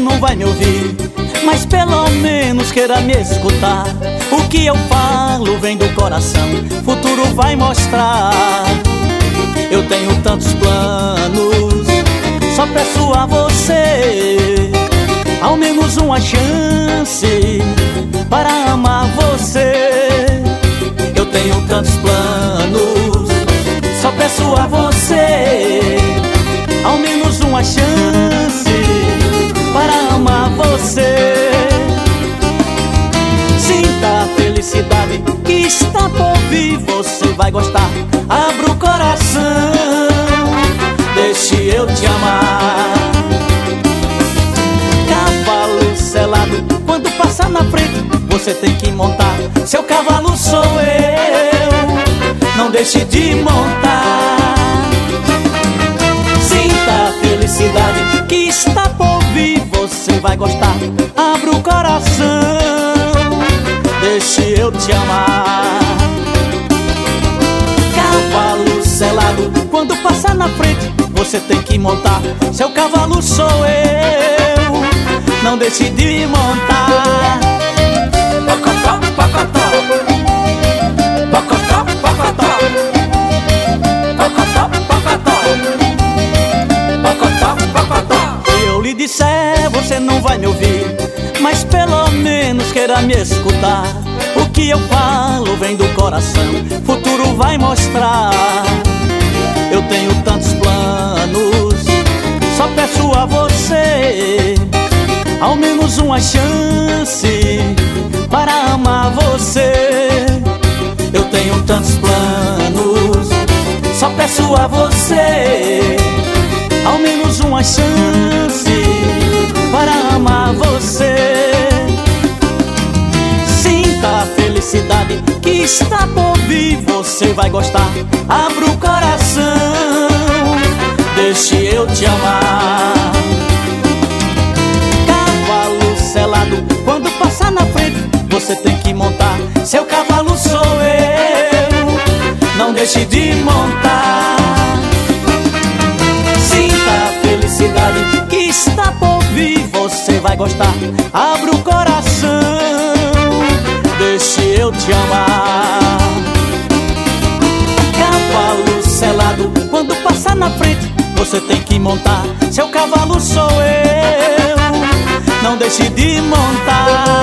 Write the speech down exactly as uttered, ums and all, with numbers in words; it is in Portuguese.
não vai me ouvir, mas pelo menos queira me escutar. O que eu falo vem do coração, futuro vai mostrar. Eu tenho tantos planos, só peço a você ao menos uma chance para amar você. Eu tenho tantos planos, só peço a você ao menos uma chance para amar você. Sinta a felicidade que está por vir, você vai gostar. Abra o coração, deixe eu te amar. Cavalo selado, quando passar na frente, você tem que montar. Seu cavalo sou eu, não deixe de montar. Sinta a felicidade que está por vir, você vai gostar. Abra o coração, deixe eu te amar. Cavalo selado, quando passar na frente, você tem que montar. Seu cavalo sou eu, não deixe de montar. Pocotó, pocotó, pocotó, pocotó, pocotó, pocotó, pocotó, pocotó. Se eu lhe disser, você não vai me ouvir, mas pelo menos queira me escutar. O que eu falo vem do coração, futuro vai mostrar. Eu tenho tantos planos, só peço a você ao menos uma chance para amar você. Eu tenho tantos planos, só peço a você ao menos uma chance para amar você. Sinta a felicidade que está por vir, você vai gostar. Abra o coração, deixe eu te amar. Cavalo selado, quando passar na frente, você tem que montar. Seu cavalo sou eu, não deixe de montar. Sinta a felicidade que está por vir, você vai gostar. Abra o coração, deixe eu te amar. Cavalo selado, quando passar na frente, você tem que montar. Seu cavalo sou eu, não deixe de montar.